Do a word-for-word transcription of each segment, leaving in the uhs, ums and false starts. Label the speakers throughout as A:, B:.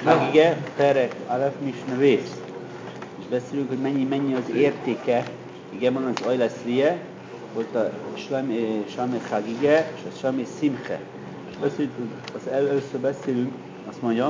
A: Hagige, Perek, Alef, Misna, Vész. És beszélünk, hogy mennyi, mennyi az értéke. Igen, mondom, az Ajleszrie, volt a Sami Hagige, és a Sami Simche. És beszélünk, az először beszélünk, azt mondja,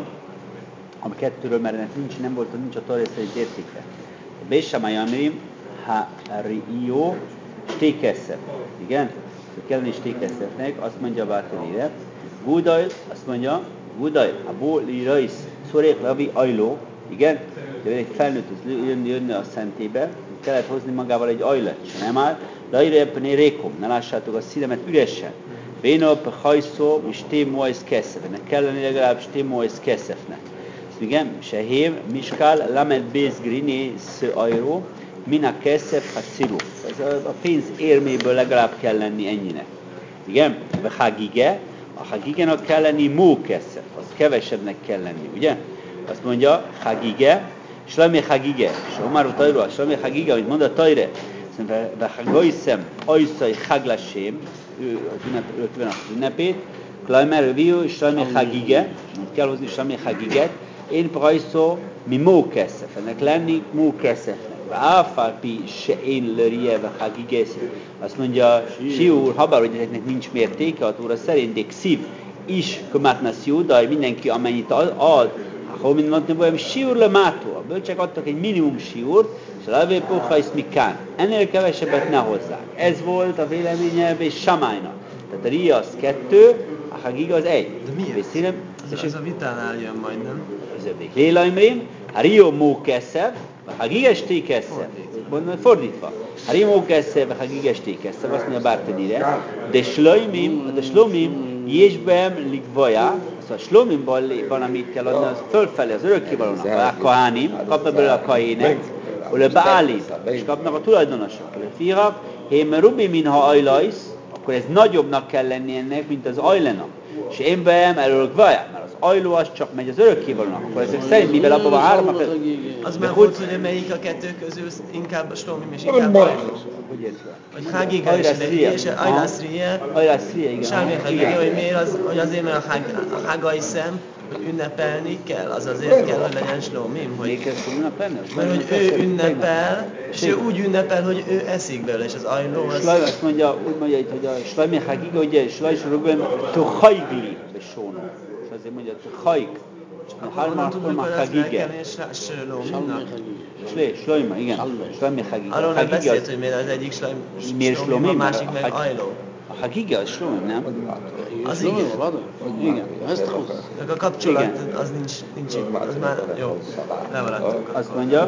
A: a kettőről, mert ennek nincs, nem volt, nincs a Torah szerint értéke. A Bésamai Amrim, ha Rio, Stékeszep. Igen? Kellene Stékeszepnek, azt mondja a Bártelére. Gudaj, azt mondja, Gudaj, a Bóli Rajsz, Szorék Lavi Ajló, igen? De egy felnőtt, az jönni, jönni a szentébe, kellett hozni magával egy ajlat, és nem áll, Lajra ebben rékom, ne lássátok a szívemet üresen. Bénop, hajszó, és témóajsz keszefnek, kellene legalább témóajsz keszefnek. Igen, Sehév, Miskál, Lamed Béz Griné, Sző Ajró, Mina Keszef, Haciru. Ez a, a pénz érméből legalább kell lenni ennyinek. Igen? A Hagige, a Hagigenak kell lenni Mó Keszef, az kevesebbnek kell lenni, ugye? Azt mondja, Hagige, Slami Hagige, és Omar Utajról, Slami Hagige, amit mond a Tajre, de Hagaiszem, Ajszai Haglasém, ő ünnep, az ünnepét, Klajmer, Viu, Slami Hagige, kell hozni Slami Hagiget, én prajszó, mi Mó Keszef, ennek lenni Mó Keszefnek. Áfárpi se én lörjeve Hagigesz, azt mondja, Siúr, habár, hogy ezeknek nincs mértéke, a Tóra szerint, de Xiv is kömátnasz Júdaj, mindenki amennyit ad, ahol mind mondtam, hogy Siúr le mátó, a bölcsek adtak egy minimum siúrt, és a levé poha is mikán. Ennél kevesebbet ne hozzák. Ez volt a véleménye és Samájnak. Tehát a Ria az kettő, a Hagiga az egy.
B: De miért?
A: Beszélem,
B: ez, ez a vitánál jön majd, nem?
A: Ez övék. Lélaimrim, a Rio Mó Keszef, a Hagiga Stékeszef. Fordítva. A Rio Mó Keszef, a Hagiga Stékeszef, azt mondja Bártedire. De Slomim, de Slomim, Jésbem Ligvaja, szóval Slomimban van, amit kell adni, az fölfelé, az örökkévalónak, a Kahánim, kapnak belőle a Kahének, a Bálim, és kapnak a tulajdonosok. A Firak, Hém Rubi Minha Ajlajsz, akkor ez nagyobbnak kell lenni ennek, mint az ajlenak. És én beem elől Gvaja, mert az ajló az csak megy az örökkévalónak. Akkor ezek szerint, mivel abban van három,
B: az már volt, hogy melyik a kettő közül inkább a Slomim és inkább ajló. Hogy Hagiga és Ajlászrie, Sámi Hagiga, hogy miért az, hogy azért, mert a Hagaiszem, hogy ünnepelni kell, az azért kell, hogy legyen Slomim, hogy, mert hogy ő ünnepel, és ő úgy ünnepel, hogy ő eszik belőle, és az ajló az...
A: Slaj, azt mondja, úgy mondja itt, hogy a Slajmi Hagiga, ugye, Slaj Sorogben, tu hajgli, besónó. És azért mondja, tu hajg.
B: Honnan tudjuk, hogy az meg kell, és Slomimnak?
A: Slajma, igen. Slajmi Hagiga.
B: Arról nem beszélt, hogy miért az egyik Slomim, a másik meg ajló.
A: A Hagiga az Slomim, nem?
B: Az igen.
A: Igen.
B: A kapcsolat az nincs, nincs itt, az már jó, lemaradtunk.
A: Azt mondja,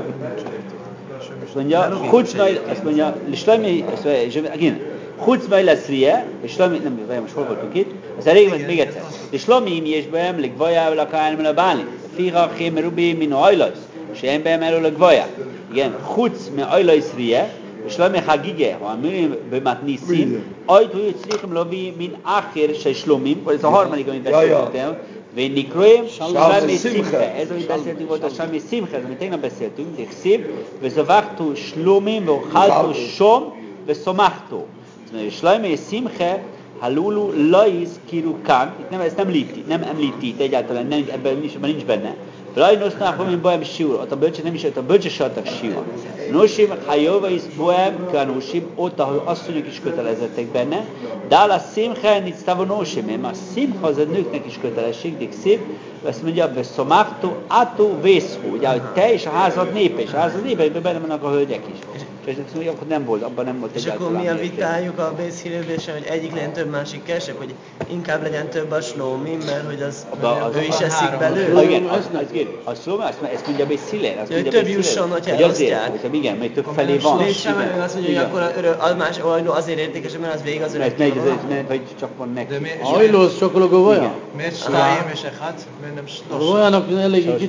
A: azt mondja, Hucmai, azt mondja, Slajmi, igen, Hucmai lesz rie, és Slajmi, nem, vagy most hol voltunk itt, az elég, mert még egyszer. És Slomim jesbe emlik vajával a kájnál a bálin, Fira, Hém, Rubi, Mino, Ajlajsz, és én beemelől a gvaja. Igen, Hucmai Ajlajsz rie, Slomim Hagige, ha műném bematniszim, ajtó jött szrikem lovi, min ákér se Slomim, vagy ez a harmadik, amit beszéltem, Vénikroim, Sami Simche. Ez, amit beszéltünk, volt a Sami Simche, ez, amit tegnap beszéltünk, de Xiv, vezavachtu Slomim, vochaltu Som, vezomachtu. Slomim Simche, halulu laiz kirukán, itt nem, ezt nem említi, nem említi itt egyáltalán, nem, ebben nincs, nincs benne. Lajnosnál, hogy bohem siúr, ott a bölcsek nem is, ott a bölcsek se adtak siúr. Nosim, hajova is bohem, kanusim, ott, ahol asszonyok is kötelezettek benne, de a szimche, nincs távol nosim, mert a szimcha az a nőknek is kötelesség, de szép, azt mondja, veszomachtu, atu, vészhú, ugye, hogy te és a házad népe, és a házad népe, benne vannak a hölgyek is. És ezt mondja, akkor nem volt, abban nem volt
B: és egyáltalán. És akkor mi a vitájuk a Bészhírőbésen, hogy egyik legyen több, másik kevesebb, hogy inkább legyen több a Slomim, mert hogy az, az, az ő is eszik belőle.
A: Igen, az, az, az, a Slomim, ezt mondja Bészhírőr.
B: Hogy több jusson, hogyha elosztják.
A: Hogy igen, mert több felé van.
B: És sem azt mondja, hogy akkor a más ajló azért értékesebb, mert az végig az örök.
A: Vagy csak van neki.
C: Ajló, az csak a golyá?
D: Miért Slomim és Echad? Miért nem Snos?
C: A golyának eléggé kicsi.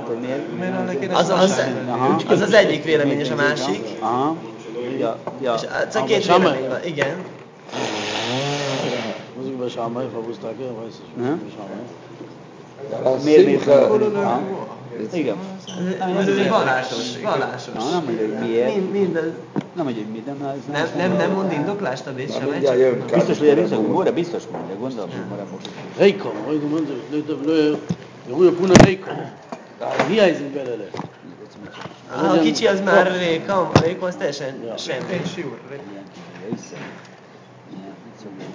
B: Az az egyik vélemény, és a másik.
A: Ja, ja.
B: És ez a két vélemény van, igen.
C: Mozik be Sámai, fabuszták el, vagy
A: ez? Miért, miért? Igen.
B: Ez vallásos, vallásos.
A: Nem mondja, hogy miért.
B: Minden.
A: Nem mondja, hogy miért.
B: Nem, nem mond indoklást a Bész sem.
A: Biztos, hogy a részek, Móra biztos mondja, gondolom, hogy Móra most.
C: Reikam, hogy mondja, hogy új a puna Reikam. Hiányzik belőle.
B: Ha a kicsi az már réka, réka az teljesen semmi.
D: Egy siúr.
A: Yeah, it's okay.